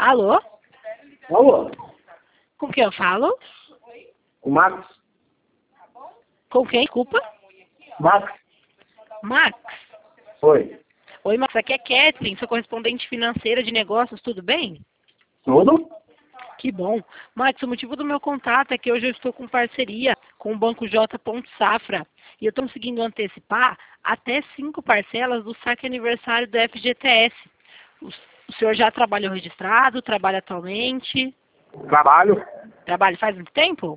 Alô? Alô? Com quem eu falo? O Max? Com quem? Desculpa? Max? Max? Oi. Oi, Max. Aqui é Kathleen, sua correspondente financeira de negócios, tudo bem? Tudo? Que bom. Max, o motivo do meu contato é que hoje eu estou com parceria com o Banco J. Safra e eu estou conseguindo antecipar até 5 parcelas do saque aniversário do FGTS. O senhor já trabalhou registrado? Trabalha atualmente? Trabalho. Trabalha faz muito tempo?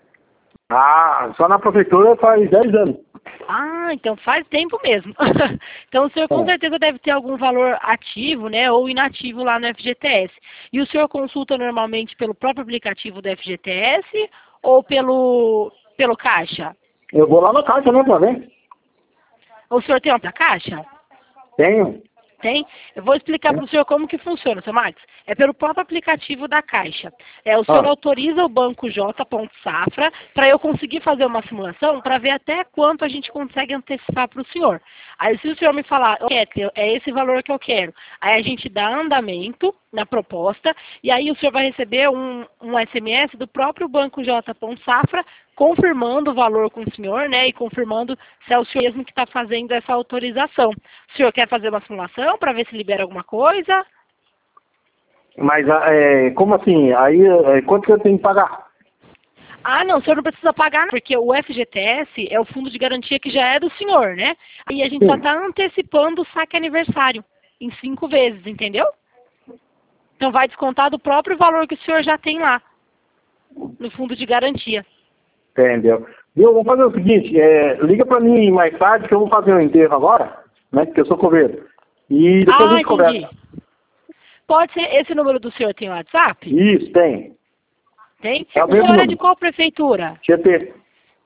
Só na prefeitura faz 10 anos. Ah, então faz tempo mesmo. Então o senhor com certeza deve ter algum valor ativo, né, ou inativo lá no FGTS. E o senhor consulta normalmente pelo próprio aplicativo do FGTS ou pelo Caixa? Eu vou lá na caixa, né, pra ver? O senhor tem uma pra Caixa? Tenho. Tem? Eu vou explicar para o senhor como que funciona, seu Max. É pelo próprio aplicativo da Caixa. O senhor autoriza o Banco J. Safra para eu conseguir fazer uma simulação para ver até quanto a gente consegue antecipar para o senhor. Aí se o senhor me falar, Kathleen, é esse valor que eu quero, aí a gente dá andamento na proposta e aí o senhor vai receber um SMS do próprio Banco J. Safra confirmando o valor com o senhor, né, e confirmando se é o senhor mesmo que está fazendo essa autorização. O senhor quer fazer uma simulação para ver se libera alguma coisa? Mas, como assim? Aí, quanto que eu tenho que pagar? Ah, não, o senhor não precisa pagar, porque o FGTS é o fundo de garantia que já é do senhor, né? Aí a gente só está antecipando o saque aniversário em 5 vezes, entendeu? Então vai descontar do próprio valor que o senhor já tem lá, no fundo de garantia. Entendeu? Viu? Vamos fazer o seguinte, liga pra mim mais tarde que eu vou fazer um enterro agora, né? Porque eu sou coveiro. E depois a gente entendi. conversa. Pode ser, esse número do senhor tem WhatsApp? Isso, tem. Tem? É o O mesmo senhor é número. de qual prefeitura? Tietê.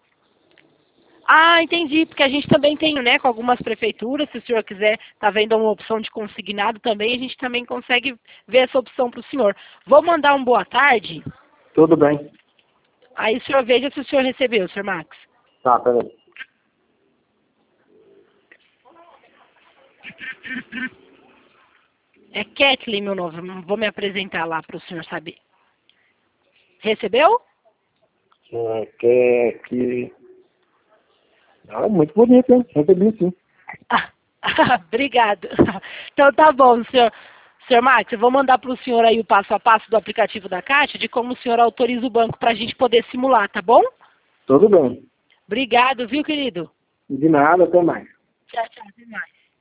Ah, entendi, porque a gente também tem, né, com algumas prefeituras, se o senhor quiser, tá vendo uma opção de consignado também, a gente também consegue ver essa opção para o senhor. Vou mandar um boa tarde, Tudo bem. aí o senhor veja se o senhor recebeu, senhor Max. Tá, peraí. É Kathleen, meu nome, vou me apresentar lá para o senhor saber. Recebeu? Que... muito bonito, hein? Recebi sim. Ah, obrigado. Então tá bom, senhor. Senhor Max, eu vou mandar para o senhor aí o passo a passo do aplicativo da Caixa, de como o senhor autoriza o banco para a gente poder simular, tá bom? Tudo bem. Obrigado, viu, querido? De nada, até mais. Tchau, tchau, até mais.